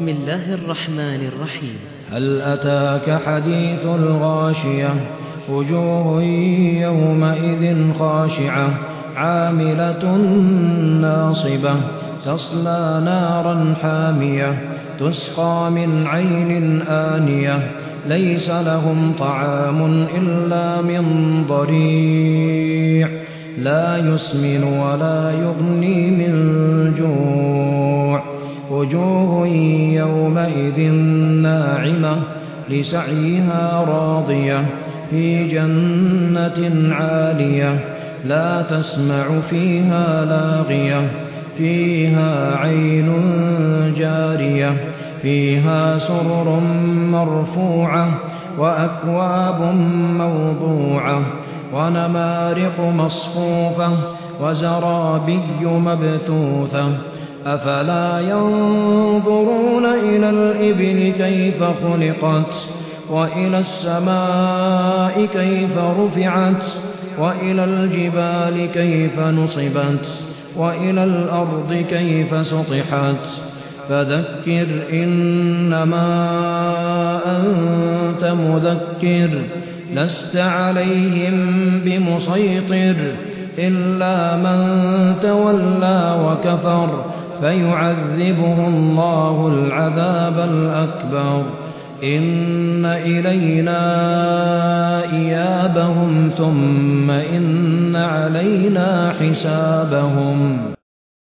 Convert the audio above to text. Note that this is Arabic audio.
بسم الله الرحمن الرحيم. هل أتاك حديث الغاشية وجوه يومئذ خاشعة عاملة ناصبة تصلى نارا حامية تسقى من عين آنية ليس لهم طعام إلا من ضريع لا يسمن ولا يغني من جوع وجوه يومئذ ناعمة لسعيها راضية في جنة عالية لا تسمع فيها لاغية فيها عين جارية فيها سرر مرفوعة وأكواب موضوعة ونمارق مصفوفة وزرابي مبثوثة أفلا ينظرون إلى الإبل كيف خلقت وإلى السماء كيف رفعت وإلى الجبال كيف نصبت وإلى الأرض كيف سطحت فذكر إنما أنت مذكر لست عليهم بمسيطر إلا من تولى وكفر فيعذبه الله العذاب الأكبر إن إلينا إيابهم ثم إن علينا حسابهم.